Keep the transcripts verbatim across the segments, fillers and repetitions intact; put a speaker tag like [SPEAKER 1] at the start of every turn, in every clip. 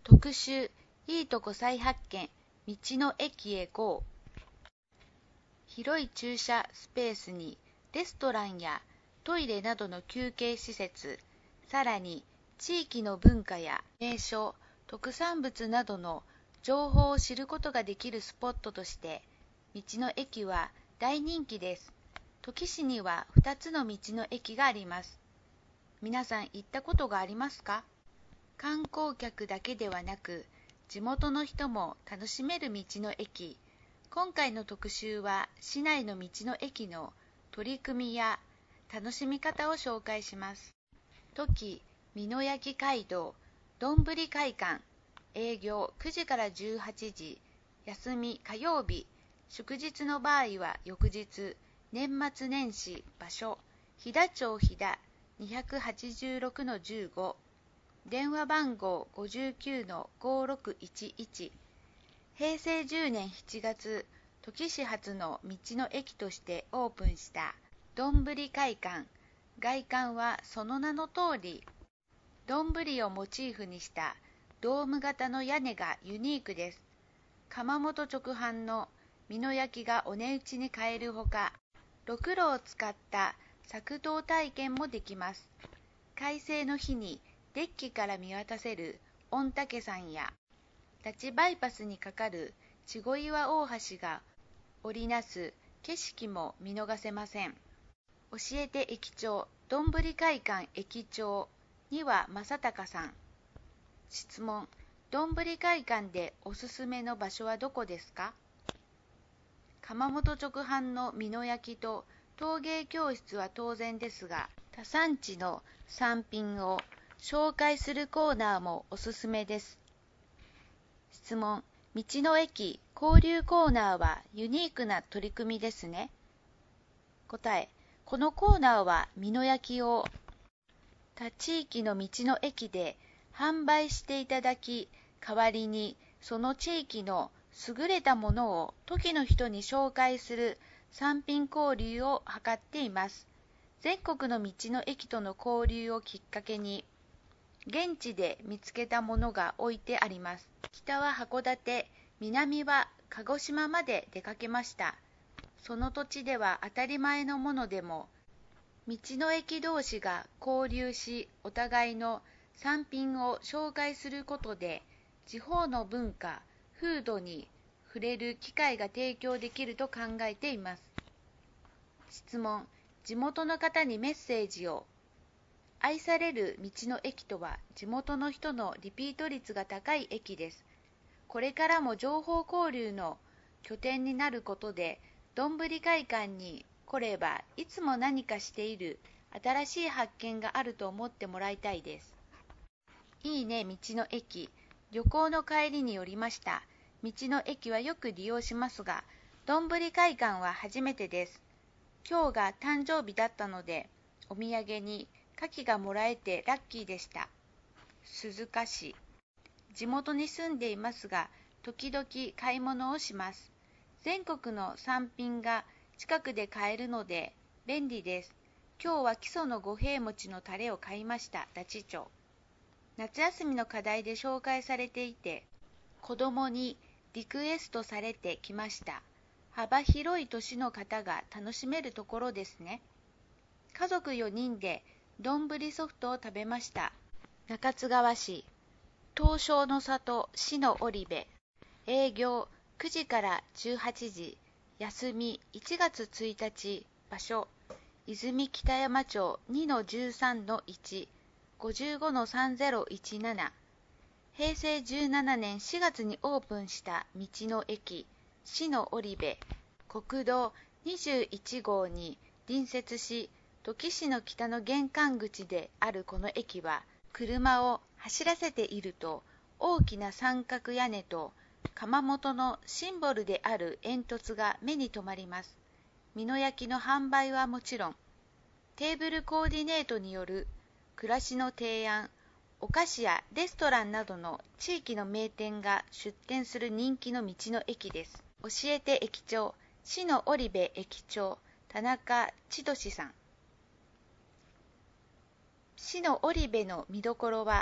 [SPEAKER 1] 特集いいとこ再発見道の駅へ ゴー。 広い駐車スペースにレストランやトイレなどの休憩施設、さらに地域の文化や名所、特産物などの情報を知ることができるスポットとして道の駅は大人気です。土岐市にはふたつの道の駅があります。皆さん行ったことがありますか？観光客だけではなく地元の人も楽しめる道の駅。今回の特集は市内の道の駅の取り組みや楽しみ方を紹介します。土岐美濃焼街道どんぶり会館、営業くじからじゅうはちじ、休み火曜日、祝日の場合は翌日、年末年始。場所飛騨町飛騨 にひゃくはちじゅうろくのじゅうご、電話番号 ごじゅうきゅうのごろくいちいち。平成じゅうねんしちがつ、土岐市初の道の駅としてオープンしたどんぶり会館。外観はその名の通り、どんぶりをモチーフにしたドーム型の屋根がユニークです。窯元直販の美濃焼がお値打ちに買えるほか、ろくろを使った作刀体験もできます。快晴の日にデッキから見渡せる御嶽山や立ちバイパスにかかる稚児岩大橋が織りなす景色も見逃せません。教えて駅長どんぶり会館駅長には正隆さん。質問、どんぶり会館でおすすめの場所はどこですか？窯元直販の美濃焼と陶芸教室は当然ですが、他産地の産品を紹介するコーナーもおすすめです。質問、道の駅交流コーナーはユニークな取り組みですね。答え、このコーナーは美濃焼を他地域の道の駅で販売していただき、代わりにその地域の優れたものを土岐の人に紹介する産品交流を図っています。全国の道の駅との交流をきっかけに、現地で見つけたものが置いてあります。北は函館、南は鹿児島まで出かけました。その土地では当たり前のものでも、道の駅同士が交流し、お互いの産品を紹介することで、地方の文化、風土に触れる機会が提供できると考えています。質問、地元の方にメッセージを。愛される道の駅とは地元の人のリピート率が高い駅です。これからも情報交流の拠点になることで、どんぶり会館に来ればいつも何かしている新しい発見があると思ってもらいたいです。いいね道の駅。旅行の帰りに寄りました。道の駅はよく利用しますが、どんぶり会館は初めてです。今日が誕生日だったので、お土産に牡蠣がもらえてラッキーでした。鈴鹿市。地元に住んでいますが、時々買い物をします。全国の産品が近くで買えるので便利です。今日は基礎の五平餅のタレを買いました。ダチ町。夏休みの課題で紹介されていて、子供にリクエストされてきました。幅広い年の方が楽しめるところですね。家族よにんでどんぶりソフトを食べました。中津川市。東証の里市の織部。営業くじからじゅうはちじ、休みいちがつついたち。場所泉北山町 にのじゅうさんのいち、ごじゅうごのさんぜろいちなな。平成じゅうななねんしがつにオープンした道の駅市の織部。国道にじゅういちごうに隣接し、土岐市の北の玄関口であるこの駅は、車を走らせていると大きな三角屋根と窯元のシンボルである煙突が目に留まります。美濃焼の販売はもちろん、テーブルコーディネートによる暮らしの提案、お菓子やレストランなどの地域の名店が出店する人気の道の駅です。教えて駅長、市の織部駅長、田中千歳さん。市の織部の見どころは、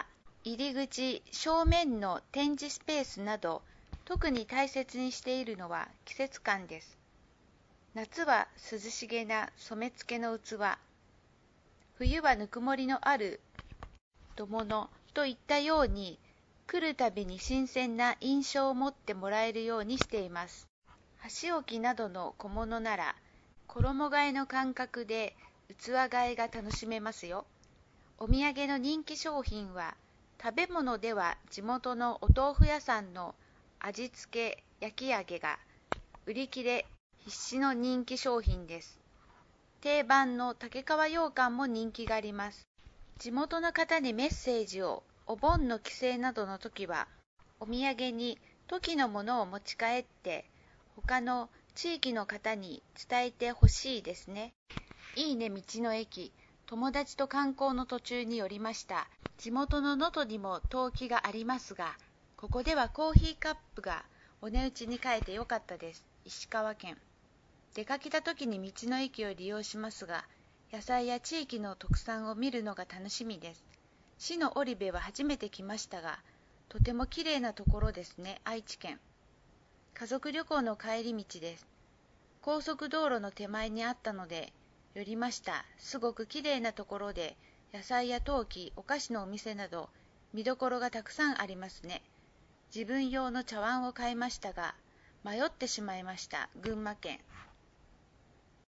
[SPEAKER 1] 入り口正面の展示スペースなど、特に大切にしているのは季節感です。夏は涼しげな染付の器、冬はぬくもりのある土物といったように、来るたびに新鮮な印象を持ってもらえるようにしています。箸置きなどの小物なら、衣替えの感覚で器替えが楽しめますよ。お土産の人気商品は、食べ物では地元のお豆腐屋さんの味付け焼き揚げが売り切れ必至の人気商品です。定番の竹川羊羹も人気があります。地元の方にメッセージをお盆の帰省などの時は、お土産にトキのものを持ち帰って他の地域の方に伝えてほしいですね。いいね道の駅、友達と観光の途中に寄りました。地元の能登にも陶器がありますが、ここではコーヒーカップがお値打ちに買えてよかったです。石川県。出かけた時に道の駅を利用しますが、野菜や地域の特産を見るのが楽しみです。市の織部は初めて来ましたが、とても綺麗なところですね。愛知県。家族旅行の帰り道です。高速道路の手前にあったので寄りました。すごく綺麗なところで、野菜や陶器、お菓子のお店など見どころがたくさんありますね。自分用の茶碗を買いましたが、迷ってしまいました。群馬県。